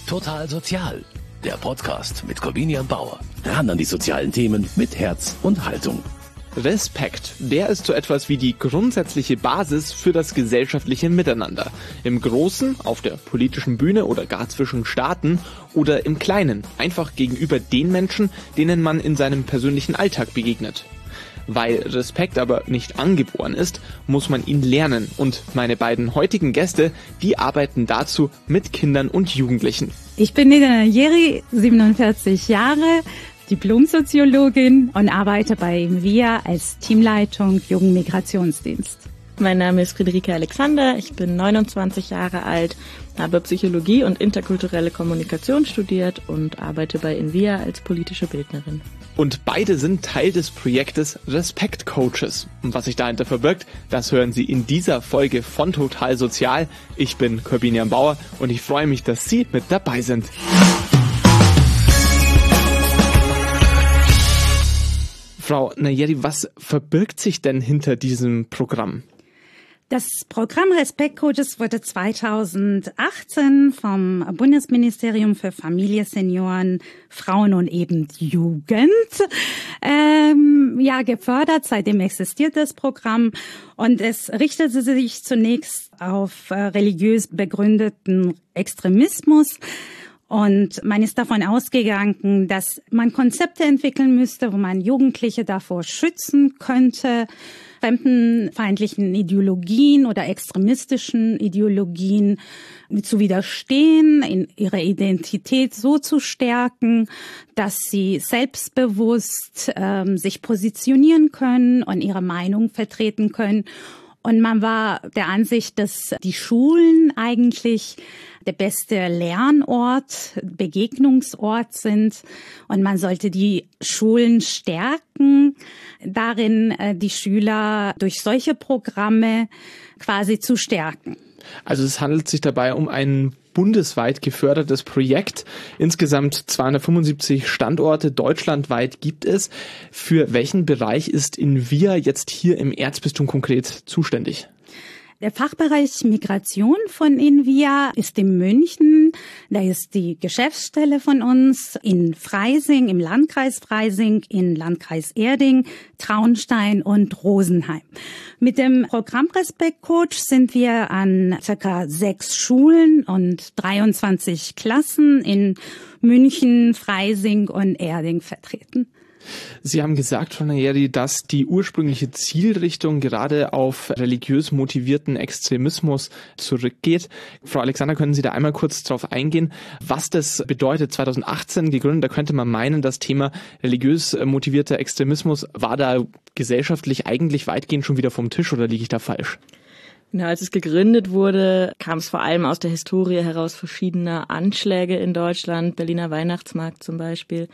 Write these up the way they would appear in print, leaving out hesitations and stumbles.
Total Sozial, der Podcast mit Corbinian Bauer. Ran an die sozialen Themen mit Herz und Haltung. Respekt, der ist so etwas wie die grundsätzliche Basis für das gesellschaftliche Miteinander. Im Großen, auf der politischen Bühne oder gar zwischen Staaten oder im Kleinen, einfach gegenüber den Menschen, denen man in seinem persönlichen Alltag begegnet. Weil Respekt aber nicht angeboren ist, muss man ihn lernen. Und meine beiden heutigen Gäste, die arbeiten dazu mit Kindern und Jugendlichen. Ich bin Nida Najeri, 47 Jahre, Diplom-Soziologin und arbeite bei VIA als Teamleitung Jugendmigrationsdienst. Mein Name ist Friederike Alexander, ich bin 29 Jahre alt, habe Psychologie und interkulturelle Kommunikation studiert und arbeite bei INVIA als politische Bildnerin. Und beide sind Teil des Projektes Respect Coaches. Und was sich dahinter verbirgt, das hören Sie in dieser Folge von Total Sozial. Ich bin Corbinian Bauer und ich freue mich, dass Sie mit dabei sind. Frau Najeri, was verbirgt sich denn hinter diesem Programm? Das Programm Respect Coaches wurde 2018 vom Bundesministerium für Familie, Senioren, Frauen und eben Jugend gefördert. Seitdem existiert das Programm und es richtete sich zunächst auf religiös begründeten Extremismus. Und man ist davon ausgegangen, dass man Konzepte entwickeln müsste, wo man Jugendliche davor schützen könnte, fremdenfeindlichen Ideologien oder extremistischen Ideologien zu widerstehen, in ihrer Identität so zu stärken, dass sie selbstbewusst sich positionieren können und ihre Meinung vertreten können. Und man war der Ansicht, dass die Schulen eigentlich der beste Lernort, Begegnungsort sind. Und man sollte die Schulen stärken, darin die Schüler durch solche Programme quasi zu stärken. Also es handelt sich dabei um ein bundesweit gefördertes Projekt. Insgesamt 275 Standorte deutschlandweit gibt es. Für welchen Bereich ist INVIA jetzt hier im Erzbistum konkret zuständig? Der Fachbereich Migration von INVIA ist in München. Da ist die Geschäftsstelle von uns in Freising, im Landkreis Freising, in Landkreis Erding, Traunstein und Rosenheim. Mit dem Programm Respect Coach sind wir an ca. 6 Schulen und 23 Klassen in München, Freising und Erding vertreten. Sie haben gesagt, Frau Najeri, dass die ursprüngliche Zielrichtung gerade auf religiös motivierten Extremismus zurückgeht. Frau Alexander, können Sie da einmal kurz drauf eingehen, was das bedeutet? 2018 gegründet, da könnte man meinen, das Thema religiös motivierter Extremismus war da gesellschaftlich eigentlich weitgehend schon wieder vom Tisch, oder liege ich da falsch? Ja, als es gegründet wurde, kam es vor allem aus der Historie heraus verschiedener Anschläge in Deutschland, Berliner Weihnachtsmarkt zum Beispiel.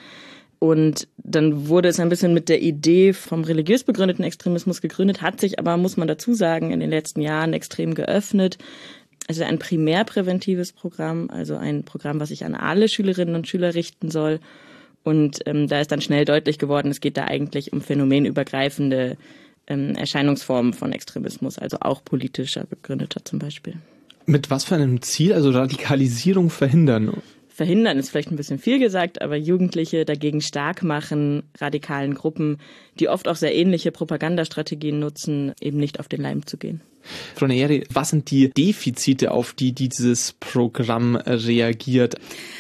Und dann wurde es ein bisschen mit der Idee vom religiös begründeten Extremismus gegründet, hat sich aber, muss man dazu sagen, in den letzten Jahren extrem geöffnet. Also ein primärpräventives Programm, also ein Programm, was sich an alle Schülerinnen und Schüler richten soll. Und da ist dann schnell deutlich geworden, es geht da eigentlich um phänomenübergreifende Erscheinungsformen von Extremismus, also auch politischer begründeter zum Beispiel. Mit was für einem Ziel, also Radikalisierung verhindern? Verhindern ist vielleicht ein bisschen viel gesagt, aber Jugendliche dagegen stark machen, radikalen Gruppen, die oft auch sehr ähnliche Propagandastrategien nutzen, eben nicht auf den Leim zu gehen. Frau Najeri, was sind die Defizite, auf die dieses Programm reagiert?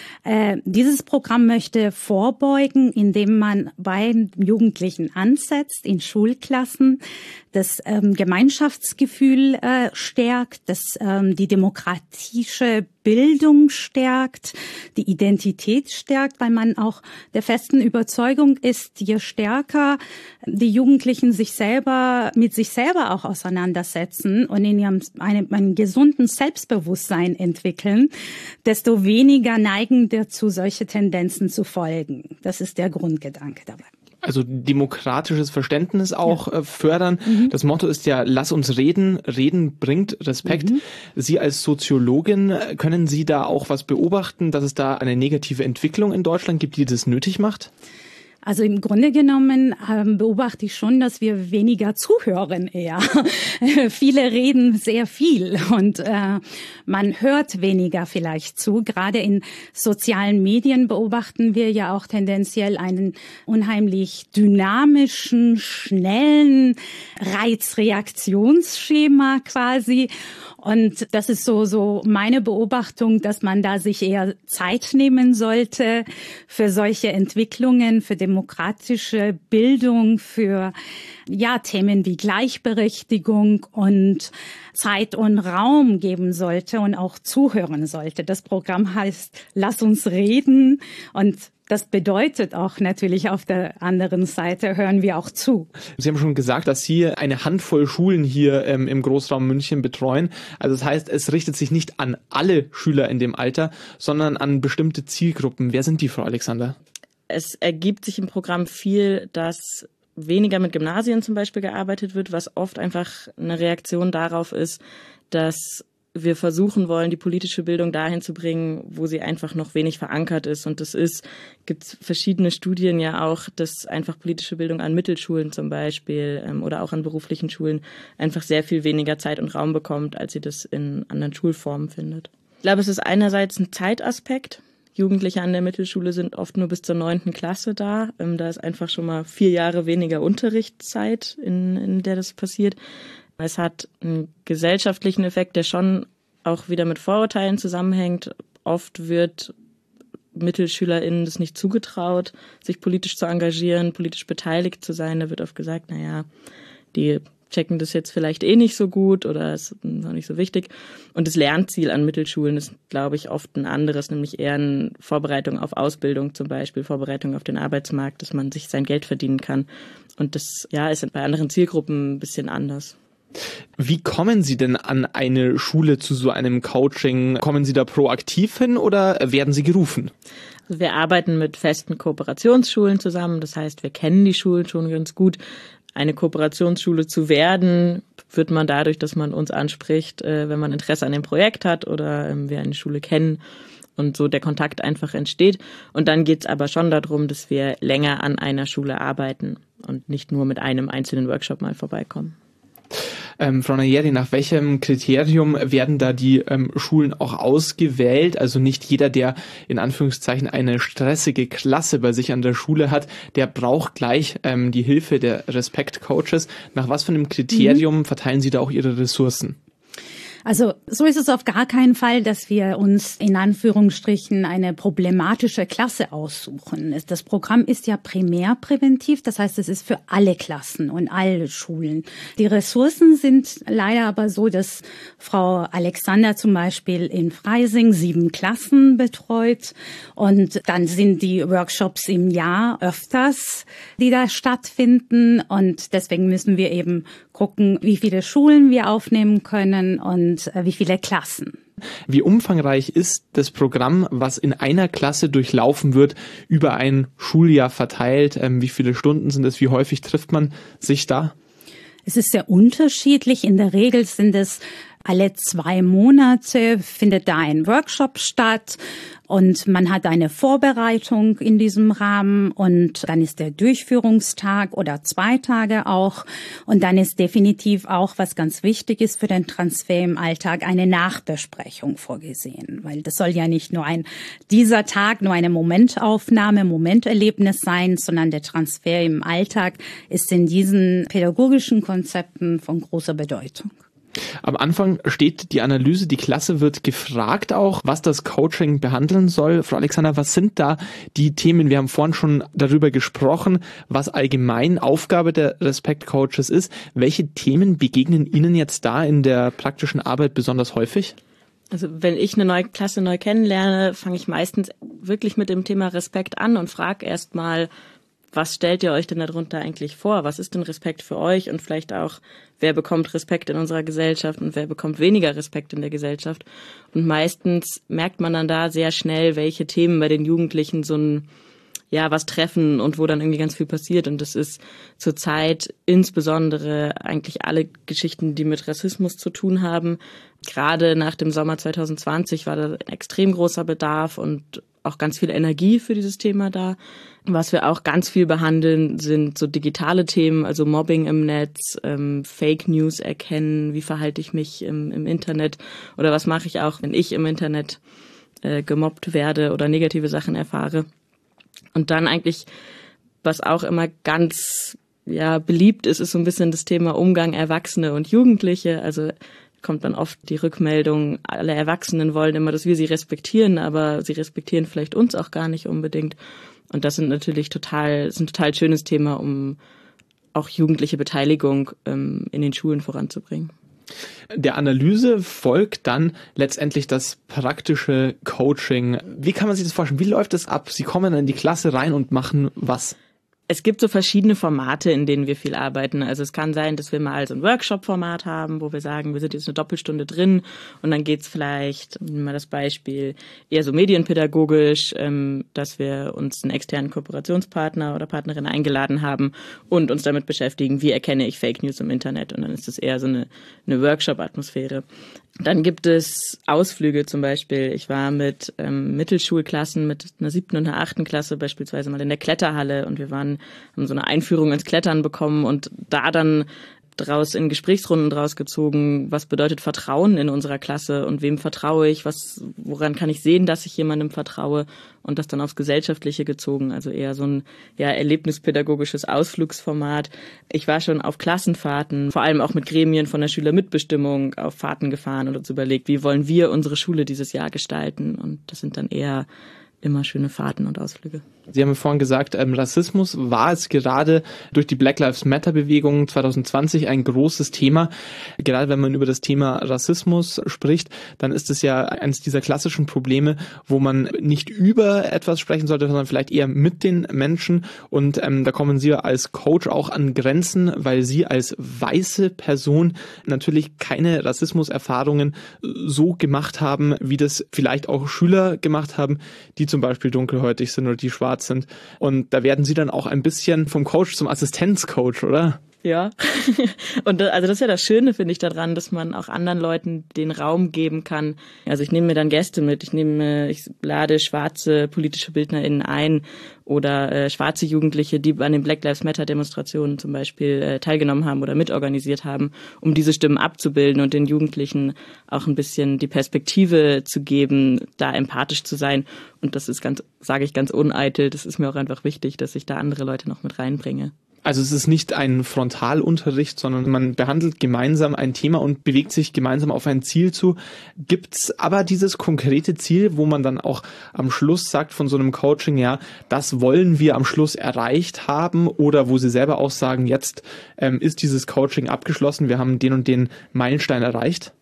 Dieses Programm möchte vorbeugen, indem man bei Jugendlichen ansetzt, in Schulklassen, das Gemeinschaftsgefühl stärkt, das die demokratische Bildung stärkt, die Identität stärkt, weil man auch der festen Überzeugung ist, je stärker die Jugendlichen sich selber mit sich selber auch auseinandersetzen und in ihrem einen gesunden Selbstbewusstsein entwickeln, desto weniger neigen dazu, solche Tendenzen zu folgen. Das ist der Grundgedanke dabei. Also demokratisches Verständnis auch fördern. Mhm. Das Motto ist ja, lass uns reden. Reden bringt Respekt. Mhm. Sie als Soziologin, können Sie da auch was beobachten, dass es da eine negative Entwicklung in Deutschland gibt, die das nötig macht? Also im Grunde genommen beobachte ich schon, dass wir weniger zuhören eher. Viele reden sehr viel und man hört weniger vielleicht zu. Gerade in sozialen Medien beobachten wir ja auch tendenziell einen unheimlich dynamischen, schnellen Reizreaktionsschema quasi. Und das ist so meine Beobachtung, dass man da sich eher Zeit nehmen sollte für solche Entwicklungen, für demokratische Bildung, für Themen wie Gleichberechtigung und Zeit und Raum geben sollte und auch zuhören sollte. Das Programm heißt Lass uns reden und das bedeutet auch natürlich auf der anderen Seite, hören wir auch zu. Sie haben schon gesagt, dass Sie eine Handvoll Schulen hier im Großraum München betreuen. Also das heißt, es richtet sich nicht an alle Schüler in dem Alter, sondern an bestimmte Zielgruppen. Wer sind die, Frau Alexander? Es ergibt sich im Programm viel, dass weniger mit Gymnasien zum Beispiel gearbeitet wird, was oft einfach eine Reaktion darauf ist, dass wir versuchen wollen, die politische Bildung dahin zu bringen, wo sie einfach noch wenig verankert ist. Und gibt verschiedene Studien ja auch, dass einfach politische Bildung an Mittelschulen zum Beispiel oder auch an beruflichen Schulen einfach sehr viel weniger Zeit und Raum bekommt, als sie das in anderen Schulformen findet. Ich glaube, es ist einerseits ein Zeitaspekt. Jugendliche an der Mittelschule sind oft nur bis zur 9. Klasse da. Da ist einfach schon mal 4 Jahre weniger Unterrichtszeit, in der das passiert. Es hat einen gesellschaftlichen Effekt, der schon auch wieder mit Vorurteilen zusammenhängt. Oft wird MittelschülerInnen das nicht zugetraut, sich politisch zu engagieren, politisch beteiligt zu sein. Da wird oft gesagt, die checken das jetzt vielleicht nicht so gut oder ist noch nicht so wichtig. Und das Lernziel an Mittelschulen ist, glaube ich, oft ein anderes, nämlich eher eine Vorbereitung auf Ausbildung zum Beispiel, Vorbereitung auf den Arbeitsmarkt, dass man sich sein Geld verdienen kann. Und das ist bei anderen Zielgruppen ein bisschen anders. Wie kommen Sie denn an eine Schule zu so einem Coaching? Kommen Sie da proaktiv hin oder werden Sie gerufen? Also wir arbeiten mit festen Kooperationsschulen zusammen. Das heißt, wir kennen die Schulen schon ganz gut. Eine Kooperationsschule zu werden, wird man dadurch, dass man uns anspricht, wenn man Interesse an dem Projekt hat oder wir eine Schule kennen und so der Kontakt einfach entsteht. Und dann geht es aber schon darum, dass wir länger an einer Schule arbeiten und nicht nur mit einem einzelnen Workshop mal vorbeikommen. Frau Nayeri, nach welchem Kriterium werden da die Schulen auch ausgewählt? Also nicht jeder, der in Anführungszeichen eine stressige Klasse bei sich an der Schule hat, der braucht gleich die Hilfe der Respekt-Coaches. Nach was für einem Kriterium verteilen Sie da auch Ihre Ressourcen? Also so ist es auf gar keinen Fall, dass wir uns in Anführungsstrichen eine problematische Klasse aussuchen. Das Programm ist ja primärpräventiv, das heißt, es ist für alle Klassen und alle Schulen. Die Ressourcen sind leider aber so, dass Frau Alexander zum Beispiel in Freising 7 Klassen betreut und dann sind die Workshops im Jahr öfters, die da stattfinden und deswegen müssen wir eben gucken, wie viele Schulen wir aufnehmen können und wie viele Klassen. Wie umfangreich ist das Programm, was in einer Klasse durchlaufen wird, über ein Schuljahr verteilt? Wie viele Stunden sind es? Wie häufig trifft man sich da? Es ist sehr unterschiedlich. In der Regel sind es alle 2 Monate findet da ein Workshop statt und man hat eine Vorbereitung in diesem Rahmen und dann ist der Durchführungstag oder 2 Tage auch und dann ist definitiv auch, was ganz wichtig ist für den Transfer im Alltag, eine Nachbesprechung vorgesehen, weil das soll ja nicht nur dieser Tag nur eine Momentaufnahme, Momenterlebnis sein, sondern der Transfer im Alltag ist in diesen pädagogischen Konzepten von großer Bedeutung. Am Anfang steht die Analyse, die Klasse wird gefragt auch, was das Coaching behandeln soll. Frau Alexander, was sind da die Themen? Wir haben vorhin schon darüber gesprochen, was allgemein Aufgabe der Respekt-Coaches ist. Welche Themen begegnen Ihnen jetzt da in der praktischen Arbeit besonders häufig? Also wenn ich eine neue Klasse neu kennenlerne, fange ich meistens wirklich mit dem Thema Respekt an und frage erst mal, was stellt ihr euch denn darunter eigentlich vor? Was ist denn Respekt für euch? Und vielleicht auch, wer bekommt Respekt in unserer Gesellschaft und wer bekommt weniger Respekt in der Gesellschaft? Und meistens merkt man dann da sehr schnell, welche Themen bei den Jugendlichen was treffen und wo dann irgendwie ganz viel passiert. Und das ist zurzeit insbesondere eigentlich alle Geschichten, die mit Rassismus zu tun haben. Gerade nach dem Sommer 2020 war da ein extrem großer Bedarf und auch ganz viel Energie für dieses Thema da. Was wir auch ganz viel behandeln, sind so digitale Themen, also Mobbing im Netz, Fake News erkennen, wie verhalte ich mich im Internet oder was mache ich auch, wenn ich im Internet gemobbt werde oder negative Sachen erfahre. Und dann eigentlich, was auch immer ganz beliebt ist so ein bisschen das Thema Umgang Erwachsene und Jugendliche. Also kommt dann oft die Rückmeldung, alle Erwachsenen wollen immer, dass wir sie respektieren, aber sie respektieren vielleicht uns auch gar nicht unbedingt. Und das sind natürlich ein total schönes Thema, um auch jugendliche Beteiligung in den Schulen voranzubringen. Der Analyse folgt dann letztendlich das praktische Coaching. Wie kann man sich das vorstellen? Wie läuft das ab? Sie kommen in die Klasse rein und machen was? Es gibt so verschiedene Formate, in denen wir viel arbeiten. Also es kann sein, dass wir mal so ein Workshop-Format haben, wo wir sagen, wir sind jetzt eine Doppelstunde drin und dann geht's vielleicht, nehmen wir das Beispiel, eher so medienpädagogisch, dass wir uns einen externen Kooperationspartner oder Partnerin eingeladen haben und uns damit beschäftigen, wie erkenne ich Fake News im Internet. Und dann ist das eher so eine Workshop-Atmosphäre. Dann gibt es Ausflüge zum Beispiel. Ich war mit Mittelschulklassen, mit einer 7. und einer 8. Klasse beispielsweise mal in der Kletterhalle und wir haben so eine Einführung ins Klettern bekommen und da dann in Gesprächsrunden draus gezogen, was bedeutet Vertrauen in unserer Klasse und wem vertraue ich, woran kann ich sehen, dass ich jemandem vertraue und das dann aufs Gesellschaftliche gezogen, also eher so ein erlebnispädagogisches Ausflugsformat. Ich war schon auf Klassenfahrten, vor allem auch mit Gremien von der Schülermitbestimmung auf Fahrten gefahren und uns überlegt, wie wollen wir unsere Schule dieses Jahr gestalten und das sind dann eher immer schöne Fahrten und Ausflüge. Sie haben vorhin gesagt, Rassismus war es gerade durch die Black Lives Matter Bewegung 2020 ein großes Thema. Gerade wenn man über das Thema Rassismus spricht, dann ist es ja eines dieser klassischen Probleme, wo man nicht über etwas sprechen sollte, sondern vielleicht eher mit den Menschen. Und da kommen Sie als Coach auch an Grenzen, weil Sie als weiße Person natürlich keine Rassismuserfahrungen so gemacht haben, wie das vielleicht auch Schüler gemacht haben, die zum Beispiel dunkelhäutig sind oder die schwarz sind. Und da werden Sie dann auch ein bisschen vom Coach zum Assistenzcoach, oder? Ja, und also das ist ja das Schöne, finde ich, daran, dass man auch anderen Leuten den Raum geben kann. Also ich nehme mir dann Gäste mit, ich lade schwarze politische BildnerInnen ein oder schwarze Jugendliche, die an den Black Lives Matter Demonstrationen zum Beispiel teilgenommen haben oder mitorganisiert haben, um diese Stimmen abzubilden und den Jugendlichen auch ein bisschen die Perspektive zu geben, da empathisch zu sein. Und das ist sage ich ganz uneitel, das ist mir auch einfach wichtig, dass ich da andere Leute noch mit reinbringe. Also es ist nicht ein Frontalunterricht, sondern man behandelt gemeinsam ein Thema und bewegt sich gemeinsam auf ein Ziel zu. Gibt's aber dieses konkrete Ziel, wo man dann auch am Schluss sagt von so einem Coaching, ja, das wollen wir am Schluss erreicht haben, oder wo Sie selber auch sagen, jetzt ist dieses Coaching abgeschlossen, wir haben den und den Meilenstein erreicht?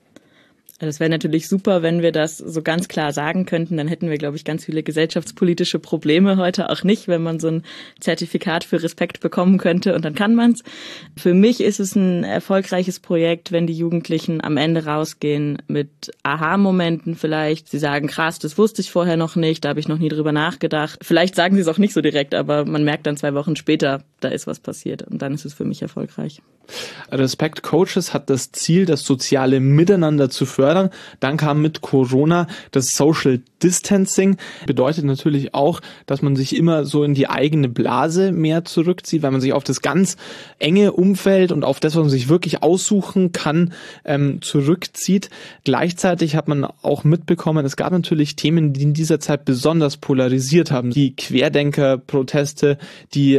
Das wäre natürlich super, wenn wir das so ganz klar sagen könnten. Dann hätten wir, glaube ich, ganz viele gesellschaftspolitische Probleme heute auch nicht, wenn man so ein Zertifikat für Respekt bekommen könnte und dann kann man's. Für mich ist es ein erfolgreiches Projekt, wenn die Jugendlichen am Ende rausgehen mit Aha-Momenten vielleicht. Sie sagen, krass, das wusste ich vorher noch nicht, da habe ich noch nie drüber nachgedacht. Vielleicht sagen sie es auch nicht so direkt, aber man merkt dann 2 Wochen später, da ist was passiert und dann ist es für mich erfolgreich. Respect Coaches hat das Ziel, das soziale Miteinander zu fördern. Dann kam mit Corona das Social Distancing. Bedeutet natürlich auch, dass man sich immer so in die eigene Blase mehr zurückzieht, weil man sich auf das ganz enge Umfeld und auf das, was man sich wirklich aussuchen kann, zurückzieht. Gleichzeitig hat man auch mitbekommen, es gab natürlich Themen, die in dieser Zeit besonders polarisiert haben. Die Querdenker-Proteste, die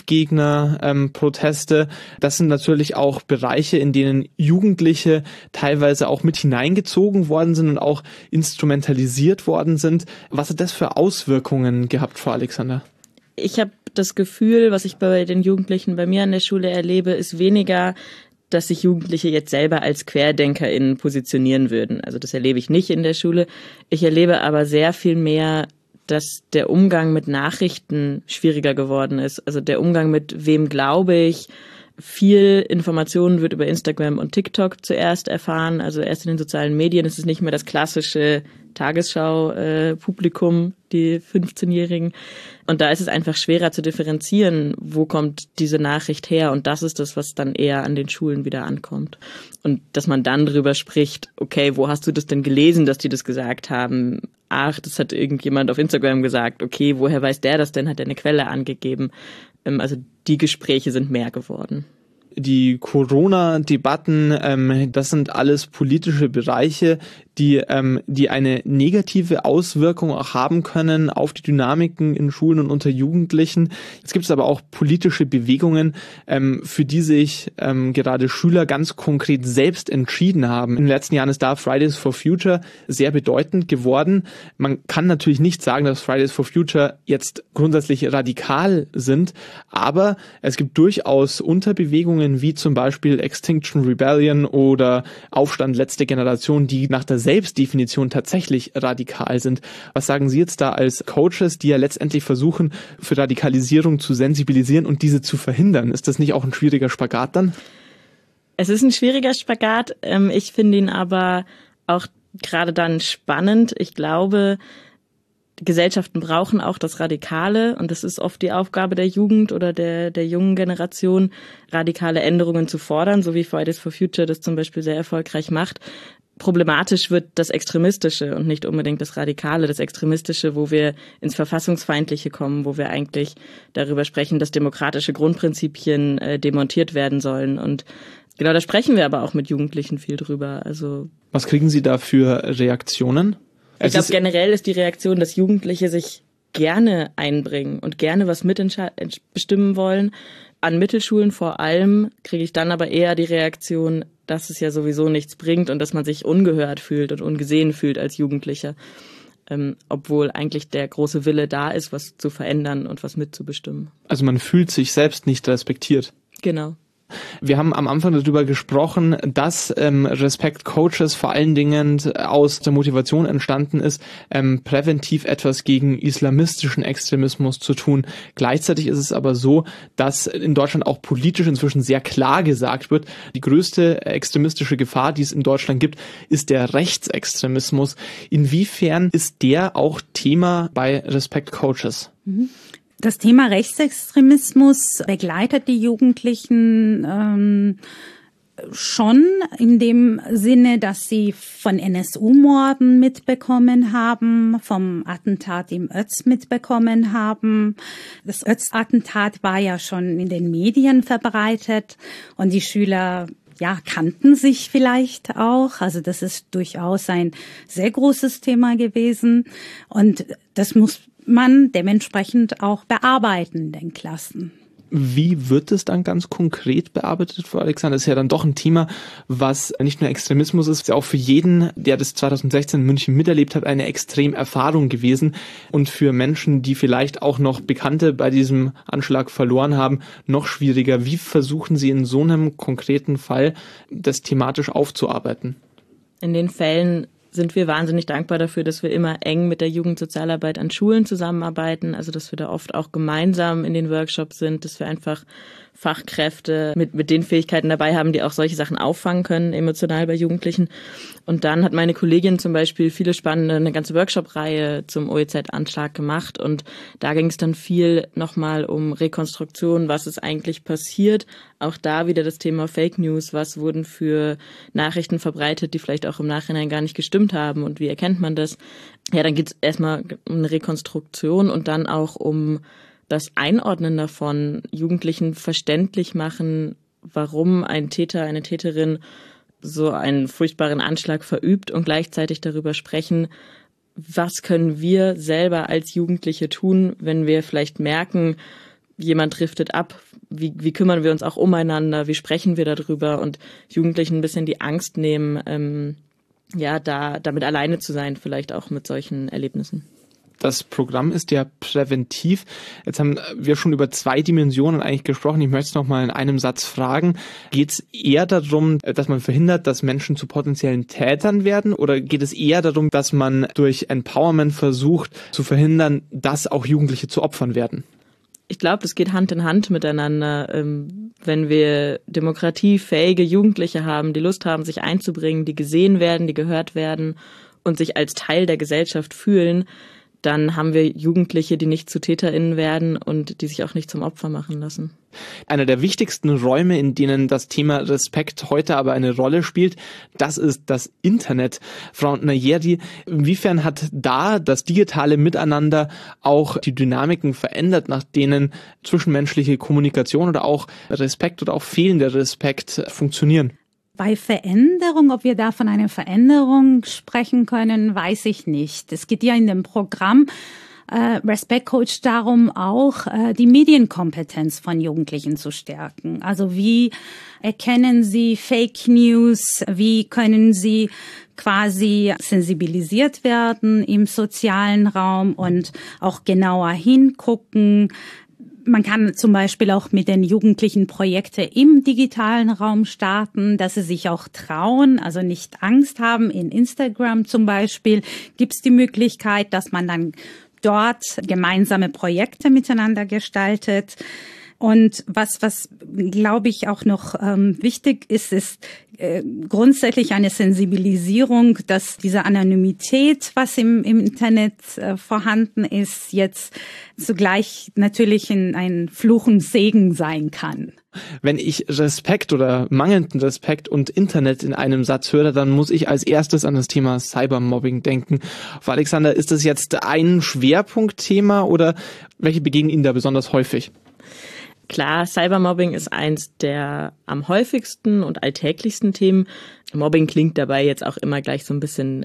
Impfgegner-Proteste. Das sind natürlich auch Bereiche, in denen Jugendliche teilweise auch mit hineingezogen worden sind und auch instrumentalisiert worden sind. Was hat das für Auswirkungen gehabt, Frau Alexander? Ich habe das Gefühl, was ich bei den Jugendlichen bei mir an der Schule erlebe, ist weniger, dass sich Jugendliche jetzt selber als QuerdenkerInnen positionieren würden. Also das erlebe ich nicht in der Schule. Ich erlebe aber sehr viel mehr, dass der Umgang mit Nachrichten schwieriger geworden ist. Also der Umgang mit wem glaube ich. Viel Informationen wird über Instagram und TikTok zuerst erfahren, also erst in den sozialen Medien. Es ist nicht mehr das klassische Tagesschau-Publikum, die 15-Jährigen. Und da ist es einfach schwerer zu differenzieren, wo kommt diese Nachricht her. Und das ist das, was dann eher an den Schulen wieder ankommt. Und dass man dann drüber spricht, okay, wo hast du das denn gelesen, dass die das gesagt haben? ach, das hat irgendjemand auf Instagram gesagt, okay, woher weiß der das denn, hat er eine Quelle angegeben. Also die Gespräche sind mehr geworden. Die Corona-Debatten, das sind alles politische Bereiche, die eine negative Auswirkung auch haben können auf die Dynamiken in Schulen und unter Jugendlichen. Jetzt gibt es aber auch politische Bewegungen, für die sich gerade Schüler ganz konkret selbst entschieden haben. In den letzten Jahren ist da Fridays for Future sehr bedeutend geworden. Man kann natürlich nicht sagen, dass Fridays for Future jetzt grundsätzlich radikal sind, aber es gibt durchaus Unterbewegungen wie zum Beispiel Extinction Rebellion oder Aufstand Letzte Generation, die nach der Selbstdefinition tatsächlich radikal sind. Was sagen Sie jetzt da als Coaches, die ja letztendlich versuchen, für Radikalisierung zu sensibilisieren und diese zu verhindern? Ist das nicht auch ein schwieriger Spagat dann? Es ist ein schwieriger Spagat. Ich finde ihn aber auch gerade dann spannend. Ich glaube, Gesellschaften brauchen auch das Radikale und das ist oft die Aufgabe der Jugend oder der jungen Generation, radikale Änderungen zu fordern, so wie Fridays for Future das zum Beispiel sehr erfolgreich macht. Problematisch wird das Extremistische und nicht unbedingt das Radikale, das Extremistische, wo wir ins Verfassungsfeindliche kommen, wo wir eigentlich darüber sprechen, dass demokratische Grundprinzipien demontiert werden sollen. Und genau, da sprechen wir aber auch mit Jugendlichen viel drüber. Also was kriegen Sie da für Reaktionen? Ich glaube, generell ist die Reaktion, dass Jugendliche sich gerne einbringen und gerne was mitbestimmen wollen. An Mittelschulen vor allem kriege ich dann aber eher die Reaktion, dass es ja sowieso nichts bringt und dass man sich ungehört fühlt und ungesehen fühlt als Jugendlicher, obwohl eigentlich der große Wille da ist, was zu verändern und was mitzubestimmen. Also man fühlt sich selbst nicht respektiert. Genau. Wir haben am Anfang darüber gesprochen, dass Respect Coaches vor allen Dingen aus der Motivation entstanden ist, präventiv etwas gegen islamistischen Extremismus zu tun. Gleichzeitig ist es aber so, dass in Deutschland auch politisch inzwischen sehr klar gesagt wird, die größte extremistische Gefahr, die es in Deutschland gibt, ist der Rechtsextremismus. Inwiefern ist der auch Thema bei Respect Coaches? Das Thema Rechtsextremismus begleitet die Jugendlichen schon in dem Sinne, dass sie von NSU-Morden mitbekommen haben, vom Attentat im Ötz mitbekommen haben. Das Ötz-Attentat war ja schon in den Medien verbreitet und die Schüler kannten sich vielleicht auch. Also das ist durchaus ein sehr großes Thema gewesen und das muss man dementsprechend auch bearbeiten in den Klassen. Wie wird es dann ganz konkret bearbeitet, Frau Alexander? Das ist ja dann doch ein Thema, was nicht nur Extremismus ist, ist ja auch für jeden, der das 2016 in München miterlebt hat, eine extrem Erfahrung gewesen. Und für Menschen, die vielleicht auch noch Bekannte bei diesem Anschlag verloren haben, noch schwieriger. Wie versuchen Sie in so einem konkreten Fall, das thematisch aufzuarbeiten? In den Fällen sind wir wahnsinnig dankbar dafür, dass wir immer eng mit der Jugendsozialarbeit an Schulen zusammenarbeiten, also dass wir da oft auch gemeinsam in den Workshops sind, dass wir einfach Fachkräfte mit den Fähigkeiten dabei haben, die auch solche Sachen auffangen können, emotional bei Jugendlichen. Und dann hat meine Kollegin zum Beispiel eine ganze Workshop-Reihe zum OEZ-Anschlag gemacht und da ging es dann viel nochmal um Rekonstruktion, was ist eigentlich passiert. Auch da wieder das Thema Fake News, was wurden für Nachrichten verbreitet, die vielleicht auch im Nachhinein gar nicht gestimmt haben und wie erkennt man das? Ja, dann geht es erstmal um eine Rekonstruktion und dann auch um das Einordnen davon, Jugendlichen verständlich machen, warum ein Täter, eine Täterin so einen furchtbaren Anschlag verübt und gleichzeitig darüber sprechen, was können wir selber als Jugendliche tun, wenn wir vielleicht merken, jemand driftet ab, wie kümmern wir uns auch umeinander, wie sprechen wir darüber und Jugendlichen ein bisschen die Angst nehmen, damit alleine zu sein, vielleicht auch mit solchen Erlebnissen. Das Programm ist ja präventiv. Jetzt haben wir schon über 2 Dimensionen eigentlich gesprochen. Ich möchte es noch mal in einem Satz fragen. Geht es eher darum, dass man verhindert, dass Menschen zu potenziellen Tätern werden? Oder geht es eher darum, dass man durch Empowerment versucht zu verhindern, dass auch Jugendliche zu Opfern werden? Ich glaube, das geht Hand in Hand miteinander. Wenn wir demokratiefähige Jugendliche haben, die Lust haben, sich einzubringen, die gesehen werden, die gehört werden und sich als Teil der Gesellschaft fühlen, dann haben wir Jugendliche, die nicht zu TäterInnen werden und die sich auch nicht zum Opfer machen lassen. Einer der wichtigsten Räume, in denen das Thema Respekt heute aber eine Rolle spielt, das ist das Internet. Frau Nayeri, inwiefern hat da das digitale Miteinander auch die Dynamiken verändert, nach denen zwischenmenschliche Kommunikation oder auch Respekt oder auch fehlender Respekt funktionieren? Bei Veränderung, ob wir da von einer Veränderung sprechen können, weiß ich nicht. Es geht ja in dem Programm Respect Coach darum, auch die Medienkompetenz von Jugendlichen zu stärken. Also wie erkennen sie Fake News? Wie können sie quasi sensibilisiert werden im sozialen Raum und auch genauer hingucken? Man kann zum Beispiel auch mit den Jugendlichen Projekte im digitalen Raum starten, dass sie sich auch trauen, also nicht Angst haben. In Instagram zum Beispiel gibt es die Möglichkeit, dass man dann dort gemeinsame Projekte miteinander gestaltet. Und was glaube ich auch noch wichtig ist grundsätzlich eine Sensibilisierung, dass diese Anonymität, was im Internet vorhanden ist, jetzt zugleich natürlich ein Fluch und Segen sein kann. Wenn ich Respekt oder mangelnden Respekt und Internet in einem Satz höre, dann muss ich als erstes an das Thema Cybermobbing denken. Frau Alexander, ist das jetzt ein Schwerpunktthema oder welche begegnen Ihnen da besonders häufig? Klar, Cybermobbing ist eins der am häufigsten und alltäglichsten Themen. Mobbing klingt dabei jetzt auch immer gleich so ein bisschen,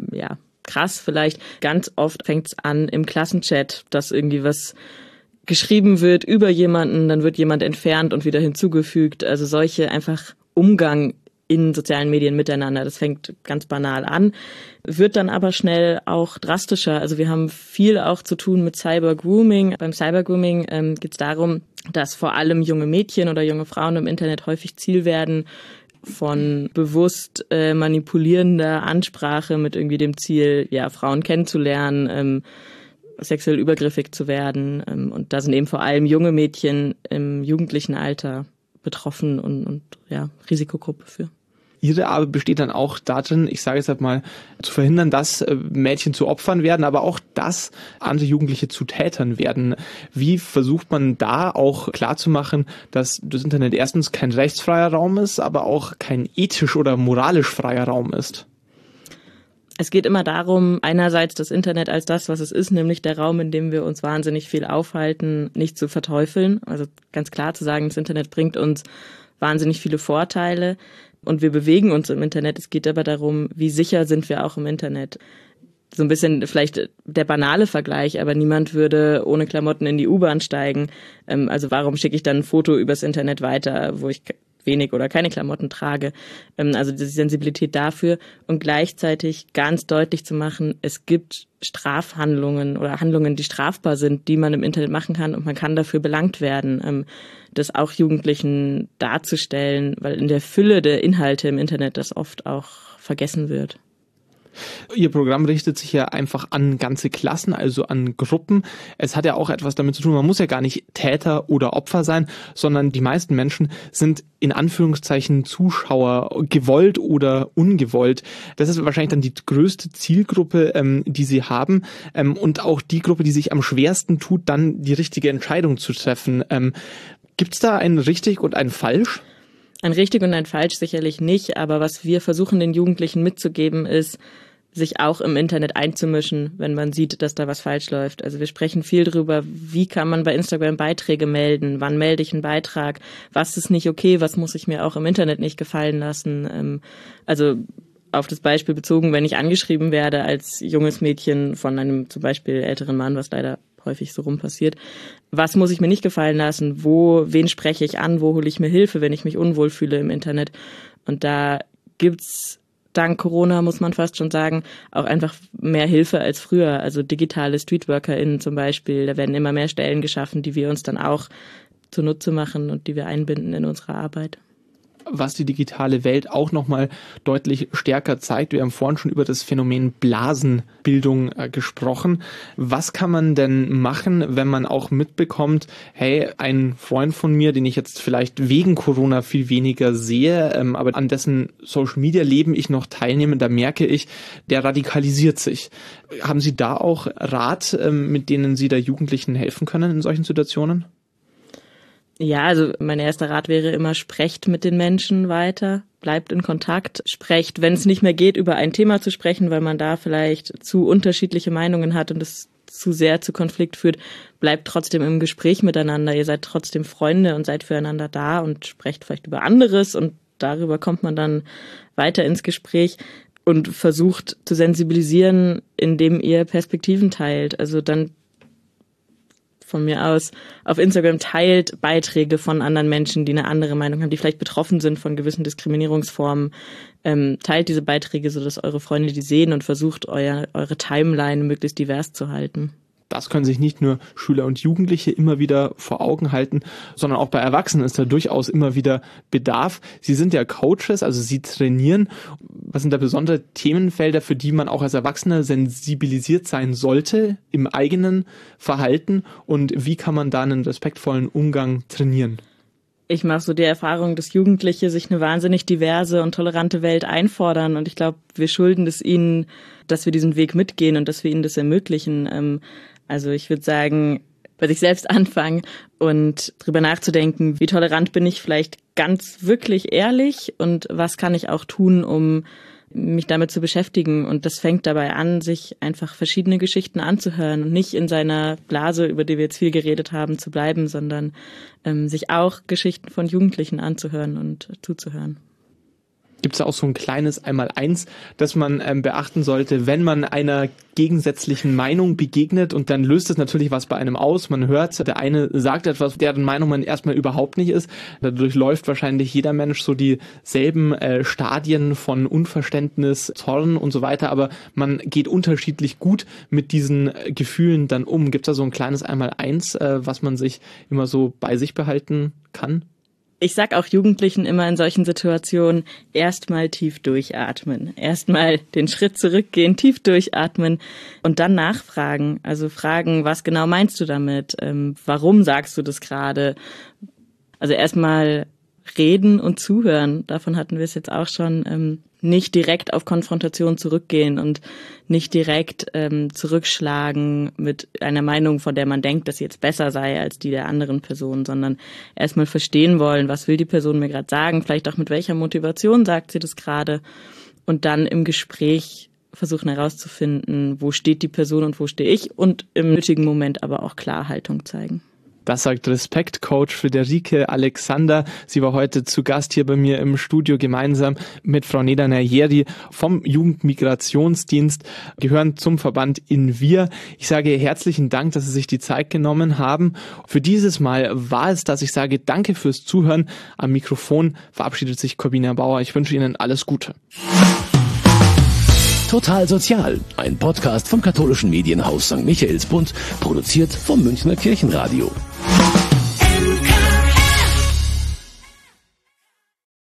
krass vielleicht. Ganz oft fängt es an im Klassenchat, dass irgendwie was geschrieben wird über jemanden, dann wird jemand entfernt und wieder hinzugefügt. Also solche einfach Umgang in sozialen Medien miteinander. Das fängt ganz banal an, wird dann aber schnell auch drastischer. Also wir haben viel auch zu tun mit Cybergrooming. Beim Cybergrooming geht es darum, dass vor allem junge Mädchen oder junge Frauen im Internet häufig Ziel werden von bewusst manipulierender Ansprache mit irgendwie dem Ziel, ja, Frauen kennenzulernen, sexuell übergriffig zu werden. Und da sind eben vor allem junge Mädchen im jugendlichen Alter betroffen und Risikogruppe für. Ihre Arbeit besteht dann auch darin, ich sage jetzt halt mal, zu verhindern, dass Mädchen zu Opfern werden, aber auch, dass andere Jugendliche zu Tätern werden. Wie versucht man da auch klarzumachen, dass das Internet erstens kein rechtsfreier Raum ist, aber auch kein ethisch oder moralisch freier Raum ist? Es geht immer darum, einerseits das Internet als das, was es ist, nämlich der Raum, in dem wir uns wahnsinnig viel aufhalten, nicht zu verteufeln. Also ganz klar zu sagen, das Internet bringt uns wahnsinnig viele Vorteile und wir bewegen uns im Internet. Es geht aber darum, wie sicher sind wir auch im Internet. So ein bisschen vielleicht der banale Vergleich, aber niemand würde ohne Klamotten in die U-Bahn steigen. Also warum schicke ich dann ein Foto übers Internet weiter, wo ich wenig oder keine Klamotten trage. Also die Sensibilität dafür und gleichzeitig ganz deutlich zu machen, es gibt Strafhandlungen oder Handlungen, die strafbar sind, die man im Internet machen kann und man kann dafür belangt werden, das auch Jugendlichen darzustellen, weil in der Fülle der Inhalte im Internet das oft auch vergessen wird. Ihr Programm richtet sich ja einfach an ganze Klassen, also an Gruppen. Es hat ja auch etwas damit zu tun, man muss ja gar nicht Täter oder Opfer sein, sondern die meisten Menschen sind in Anführungszeichen Zuschauer, gewollt oder ungewollt. Das ist wahrscheinlich dann die größte Zielgruppe, die sie haben, und auch die Gruppe, die sich am schwersten tut, dann die richtige Entscheidung zu treffen. Gibt's da ein richtig und ein falsch? Ein richtig und ein falsch sicherlich nicht, aber was wir versuchen den Jugendlichen mitzugeben ist, sich auch im Internet einzumischen, wenn man sieht, dass da was falsch läuft. Also wir sprechen viel drüber, wie kann man bei Instagram Beiträge melden, wann melde ich einen Beitrag, was ist nicht okay, was muss ich mir auch im Internet nicht gefallen lassen. Also auf das Beispiel bezogen, wenn ich angeschrieben werde als junges Mädchen von einem zum Beispiel älteren Mann, was leider häufig so rum passiert. Was muss ich mir nicht gefallen lassen? Wen spreche ich an? Wo hole ich mir Hilfe, wenn ich mich unwohl fühle im Internet? Und da gibt's dank Corona, muss man fast schon sagen, auch einfach mehr Hilfe als früher. Also digitale StreetworkerInnen zum Beispiel. Da werden immer mehr Stellen geschaffen, die wir uns dann auch zunutze machen und die wir einbinden in unsere Arbeit. was die digitale Welt auch nochmal deutlich stärker zeigt. Wir haben vorhin schon über das Phänomen Blasenbildung gesprochen. Was kann man denn machen, wenn man auch mitbekommt, hey, ein Freund von mir, den ich jetzt vielleicht wegen Corona viel weniger sehe, aber an dessen Social-Media-Leben ich noch teilnehme, da merke ich, der radikalisiert sich. Haben Sie da auch Rat, mit denen Sie da Jugendlichen helfen können in solchen Situationen? Ja, also mein erster Rat wäre immer, sprecht mit den Menschen weiter, bleibt in Kontakt, sprecht, wenn es nicht mehr geht, über ein Thema zu sprechen, weil man da vielleicht zu unterschiedliche Meinungen hat und es zu sehr zu Konflikt führt, bleibt trotzdem im Gespräch miteinander, ihr seid trotzdem Freunde und seid füreinander da und sprecht vielleicht über anderes und darüber kommt man dann weiter ins Gespräch und versucht zu sensibilisieren, indem ihr Perspektiven teilt, also dann von mir aus auf Instagram teilt Beiträge von anderen Menschen, die eine andere Meinung haben, die vielleicht betroffen sind von gewissen Diskriminierungsformen. Teilt diese Beiträge, sodass eure Freunde die sehen und versucht, eure Timeline möglichst divers zu halten. Das können sich nicht nur Schüler und Jugendliche immer wieder vor Augen halten, sondern auch bei Erwachsenen ist da durchaus immer wieder Bedarf. Sie sind ja Coaches, also Sie trainieren. Was sind da besondere Themenfelder, für die man auch als Erwachsener sensibilisiert sein sollte im eigenen Verhalten? Und wie kann man da einen respektvollen Umgang trainieren? Ich mache so die Erfahrung, dass Jugendliche sich eine wahnsinnig diverse und tolerante Welt einfordern. Und ich glaube, wir schulden es ihnen, dass wir diesen Weg mitgehen und dass wir ihnen das ermöglichen. Also ich würde sagen, bei sich selbst anfangen und drüber nachzudenken, wie tolerant bin ich vielleicht ganz wirklich ehrlich und was kann ich auch tun, um mich damit zu beschäftigen. Und das fängt dabei an, sich einfach verschiedene Geschichten anzuhören und nicht in seiner Blase, über die wir jetzt viel geredet haben, zu bleiben, sondern sich auch Geschichten von Jugendlichen anzuhören und zuzuhören. Gibt es auch so ein kleines Einmaleins, das man beachten sollte, wenn man einer gegensätzlichen Meinung begegnet und dann löst es natürlich was bei einem aus. Man hört, der eine sagt etwas, deren Meinung man erstmal überhaupt nicht ist. Dadurch läuft wahrscheinlich jeder Mensch so dieselben Stadien von Unverständnis, Zorn und so weiter, aber man geht unterschiedlich gut mit diesen Gefühlen dann um. Gibt es da so ein kleines Einmaleins, was man sich immer so bei sich behalten kann? Ich sag auch Jugendlichen immer in solchen Situationen, erstmal tief durchatmen, erstmal den Schritt zurückgehen, tief durchatmen und dann nachfragen. Also fragen, was genau meinst du damit? Warum sagst du das gerade? Also erstmal reden und zuhören. Davon hatten wir es jetzt auch schon. Nicht direkt auf Konfrontation zurückgehen und nicht direkt zurückschlagen mit einer Meinung, von der man denkt, dass sie jetzt besser sei als die der anderen Person, sondern erstmal verstehen wollen, was will die Person mir gerade sagen, vielleicht auch mit welcher Motivation sagt sie das gerade und dann im Gespräch versuchen herauszufinden, wo steht die Person und wo stehe ich und im nötigen Moment aber auch Klarhaltung zeigen. Das sagt Respektcoach Friederike Alexander. Sie war heute zu Gast hier bei mir im Studio gemeinsam mit Frau Neda Najeri vom Jugendmigrationsdienst, gehören zum Verband InVIR. Ich sage herzlichen Dank, dass Sie sich die Zeit genommen haben. Für dieses Mal war es das. Ich sage danke fürs Zuhören. Am Mikrofon verabschiedet sich Corbinian Bauer. Ich wünsche Ihnen alles Gute. Total Sozial, ein Podcast vom katholischen Medienhaus St. Michaelsbund, produziert vom Münchner Kirchenradio.